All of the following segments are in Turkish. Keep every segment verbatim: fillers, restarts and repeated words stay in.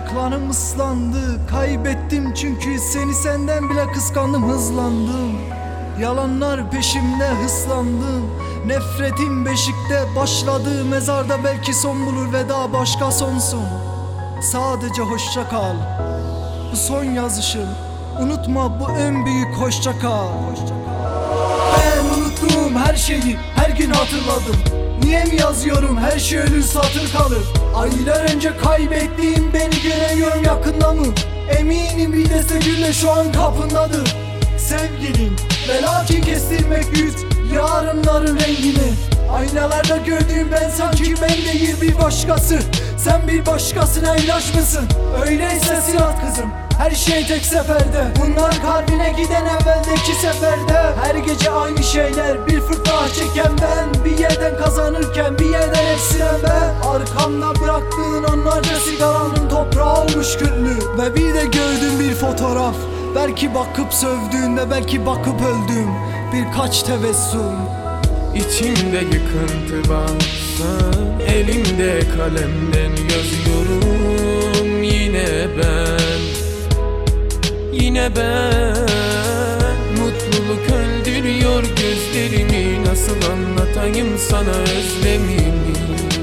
Ayaklarım ıslandı, kaybettim çünkü seni senden bile kıskandım, hızlandım. Yalanlar peşimde, hıslandım. Nefretim beşikte başladı, mezarda belki son bulur, veda başka sonsun. Sadece hoşça kal, bu son yazışım. Unutma, bu en büyük hoşça kal. Ben unuttuğum her şeyi her gün hatırladım. Niye mi yazıyorum, her şey ölür satır kalır. Aylar önce kaybettiğim beni göremiyorum, yakında mı? Eminim bir deste gülle şu an kapındadır. Sevgilim, ve lakin kestirmek güç yarınların rengini. Aynalarda gördüğüm ben sanki ben değil bir başkası. Sen bir başkasına ilaç mısın? Öyleyse silah kızım, her şey tek seferde. Bunlar kalbine giden evveldeki seferde. Her gece aynı şeyler, bir fırtına çeken ben. Bir yerden kazanırken bir yerden eksilen ben. Arkamda bıraktığın onlarca sigaranın toprağı olmuş güllü. Ve bir de gördüm bir fotoğraf, belki bakıp sövdüğünde, belki bakıp öldüm. Birkaç tebessüm. İçimde yıkıntı varsa elimde kalemden yazıyorum. Yine ben, yine ben. Mutluluk öldürüyor gözlerimi, nasıl anlatayım sana özlemimi.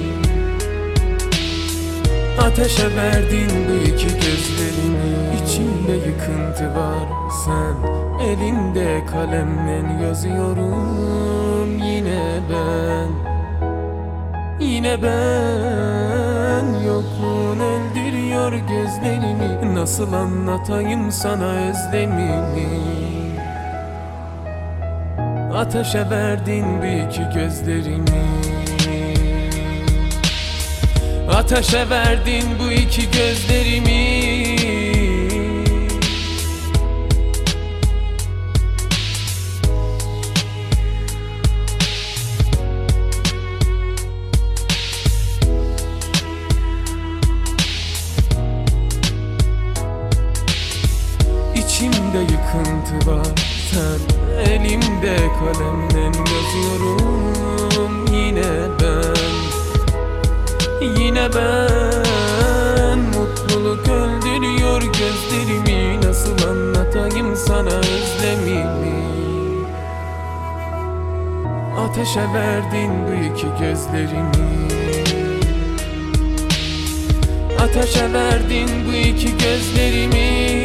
Ateşe verdin bu iki gözlerimi. İçimde yıkıntı var, sen elinde kalemle yazıyorum. Yine ben, yine ben. Yokluğun öldürüyor gözlerimi, nasıl anlatayım sana özlemimi. Ateşe verdin bu iki gözlerimi. Ateşe verdin bu iki gözlerimi. İçimde yıkıntı var, sen elimde kalemle yazıyorum. Yine ben, yine ben. Mutluluk öldürüyor gözlerimi, nasıl anlatayım sana özlemimi. Ateşe verdin bu iki gözlerimi. Ateşe verdin bu iki gözlerimi.